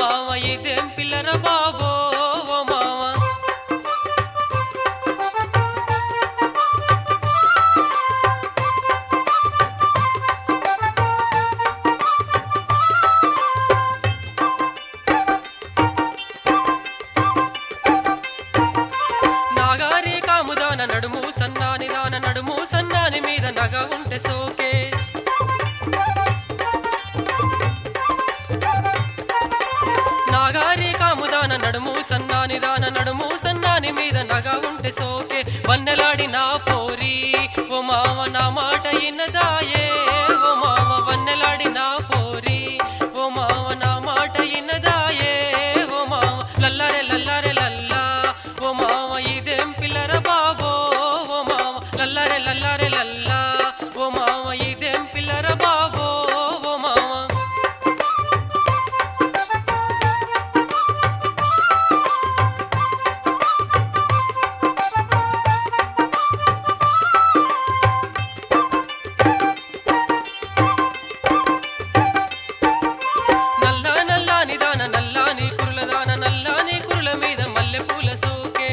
మామ ఇదేం పిల్లర బాబో ఓ మామ నాగారి కాముదాన నడుము సన్నాని దాన నడుము సన్నాని మీద నగ ఉంటే సోకే నాగారి కాముదాన నడుము సన్నాని దాన నడుము సన్నాని మీద నగ ఉంటే సోకే వన్నెలాడి నా పోరి ఓ మామ నా మాట ఇన్నదాయే ఓ మామ వన్నెలాడి నా పోరి ఓ మామ నా మాట ఇన్నదాయే ఓ మామ లల్లారే లల్లారే లల్లా ఓ మామ ఇదేం పిల్లర బాబో ఓ మామ లల్లారే లల్లారే లల్లా ఓ మామ ఇదేం పిల్లర బాబో ఓ మామ నల్లాని దాన నల్లాని కురుల దాన నల్లాని కురుల మీద మల్లె పూల సోకే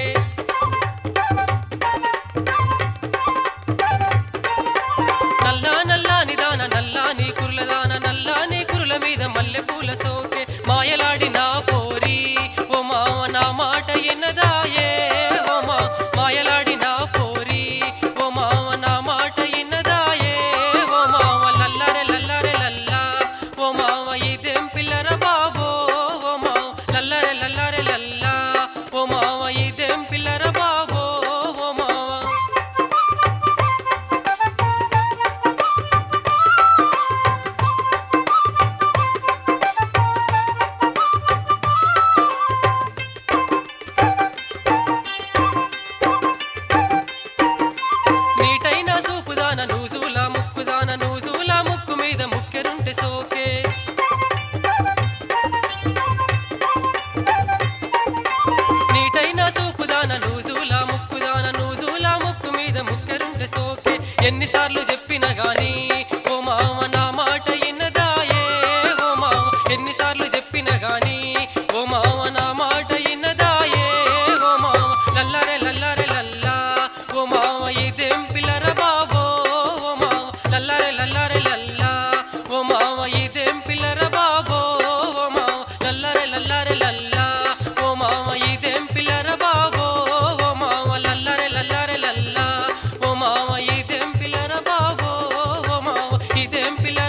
నల్లాని దాన నల్లాని కురుల దాన నల్లాని కురుల మీద మల్లె పూల సోకే మాయలాడి నా పోరి ఓ మామ నా మాట ఎన్నదాయే ఓ మా మాయలాడి నా పోరి ఓ మామ నా మాట ఎన్నదాయే ఓ మామ లల్లారే లల్లారే లల్లా ఓ మామ ఇదేం పిల్లర బాబో ఓ మామ లల్లారే లల్లారే లల్లా ఓ మామ ఇదేం పిల్లర బాబో ఓ మామ నీటైన సూపుదాన నూజుల ముక్కుదాన నూజుల ముక్కు మీద ముక్కెరుంటే సోకే నీటైన సూపుదాన నూజుల ముక్కుదాన నూజుల ముక్కు మీద ముక్కెరుంటే సోకే ఎన్నిసార్లు చెప్పినా గాని ఓ మామ నా మాట ఇన్నదాయే ఓ మామ ఎన్నిసార్లు చెప్పినా గాని ఓ మామ నా మాట ఇన్నదాయే ఓ మామ లల్లారే లల్లారే లల్లా ఓ మామ ఇదేం పిల్లర బాబో ఓ మామ లల్లారే లల్లారే లల్లా ఓ మామ ఇదేం పిల్లర బాబో ఓ మామ లల్లారే లల్లారే లల్లా ఓ మామ ఇదేం పిల్లర బాబో ఓ మామ లల్లారే లల్లారే లల్లా ఓ మామ ఇదేం పిల్లర బాబో ఓ మామ ఇదేం పిల్లర